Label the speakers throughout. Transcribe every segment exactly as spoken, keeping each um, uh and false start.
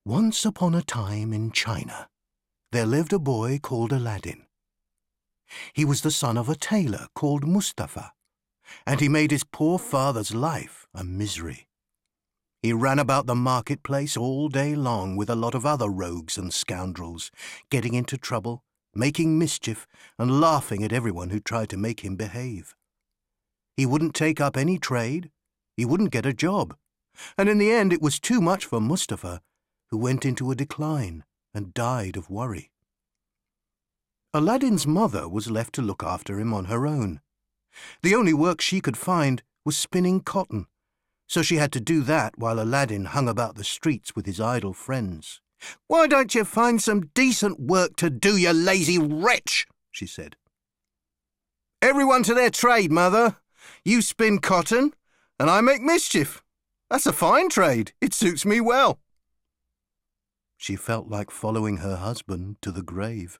Speaker 1: Once upon a time in China, there lived a boy called Aladdin. He was the son of a tailor called Mustafa, and he made his poor father's life a misery. He ran about the marketplace all day long with a lot of other rogues and scoundrels, getting into trouble, making mischief, and laughing at everyone who tried to make him behave. He wouldn't take up any trade, he wouldn't get a job, and in the end it was too much for Mustafa, who went into a decline and died of worry. Aladdin's mother was left to look after him on her own. The only work she could find was spinning cotton, so she had to do that while Aladdin hung about the streets with his idle friends. "Why don't you find some decent work to do, you lazy wretch?" she said. "Everyone to their trade, mother. You spin cotton, and I make mischief. That's a fine trade. It suits me well." She felt like following her husband to the grave.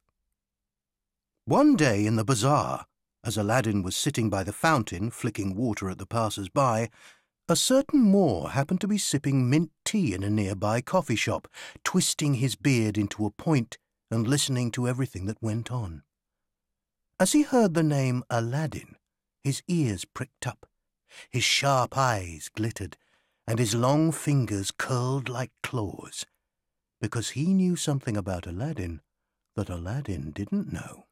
Speaker 1: One day in the bazaar, as Aladdin was sitting by the fountain flicking water at the passers-by, a certain Moor happened to be sipping mint tea in a nearby coffee shop, twisting his beard into a point and listening to everything that went on. As he heard the name Aladdin, his ears pricked up, his sharp eyes glittered, and his long fingers curled like claws, because he knew something about Aladdin that Aladdin didn't know.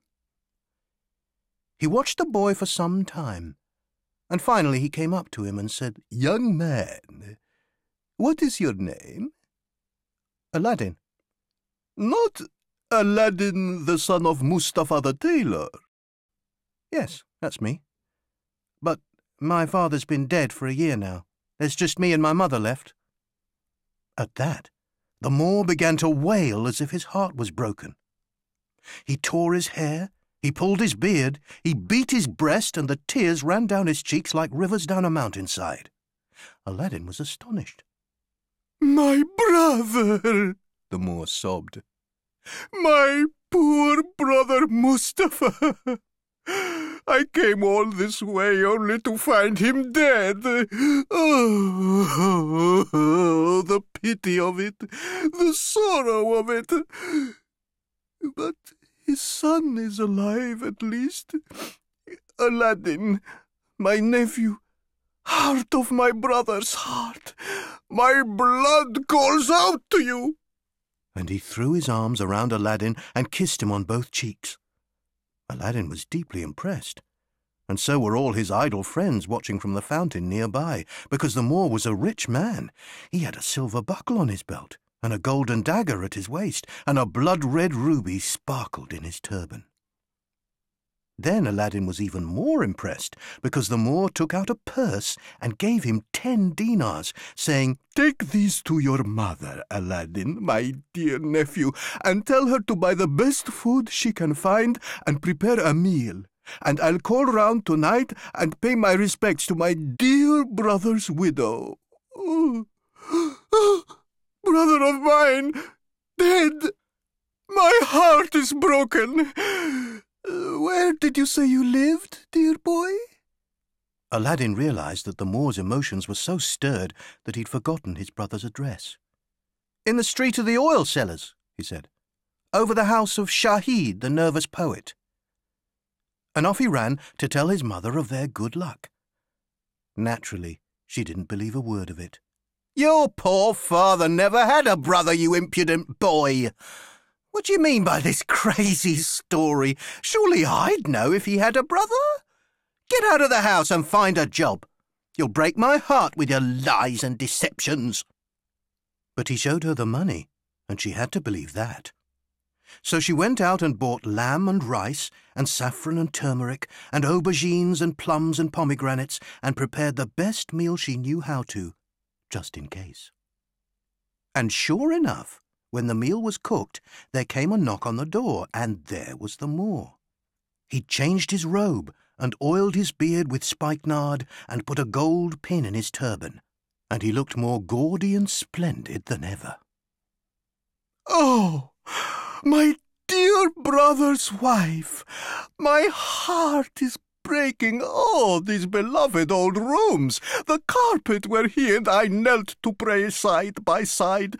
Speaker 1: He watched the boy for some time, and finally he came up to him and said, "Young man, what is your name?" "Aladdin." "Not Aladdin, the son of Mustafa the tailor?" "Yes, that's me. But my father's been dead for a year now. There's just me and my mother left." At that, the Moor began to wail as if his heart was broken. He tore his hair, he pulled his beard, he beat his breast, and the tears ran down his cheeks like rivers down a mountainside. Aladdin was astonished. "My brother!" the Moor sobbed. "My poor brother Mustafa! I came all this way only to find him dead. Oh, the pity of it, the sorrow of it. But his son is alive at least. Aladdin, my nephew, heart of my brother's heart, my blood calls out to you." And he threw his arms around Aladdin and kissed him on both cheeks. Aladdin was deeply impressed, and so were all his idle friends watching from the fountain nearby, because the Moor was a rich man. He had a silver buckle on his belt, and a golden dagger at his waist, and a blood-red ruby sparkled in his turban. Then Aladdin was even more impressed, because the Moor took out a purse and gave him ten dinars, saying, "Take these to your mother, Aladdin, my dear nephew, and tell her to buy the best food she can find and prepare a meal. And I'll call round tonight and pay my respects to my dear brother's widow. Oh, oh, brother of mine, dead! My heart is broken! Where did you say you lived, dear boy?" Aladdin realized that the Moor's emotions were so stirred that he'd forgotten his brother's address. "In the street of the oil sellers," he said. "Over the house of Shahid, the nervous poet." And off he ran to tell his mother of their good luck. Naturally, she didn't believe a word of it. "Your poor father never had a brother, you impudent boy! What do you mean by this crazy story? Surely I'd know if he had a brother? Get out of the house and find a job. You'll break my heart with your lies and deceptions." But he showed her the money, and she had to believe that. So she went out and bought lamb and rice, and saffron and turmeric, and aubergines and plums and pomegranates, and prepared the best meal she knew how to, just in case. And sure enough, when the meal was cooked, there came a knock on the door, and there was the Moor. He'd changed his robe, and oiled his beard with spikenard, and put a gold pin in his turban, and he looked more gaudy and splendid than ever. "Oh, my dear brother's wife, my heart is breaking. Oh, these beloved old rooms, the carpet where he and I knelt to pray side by side,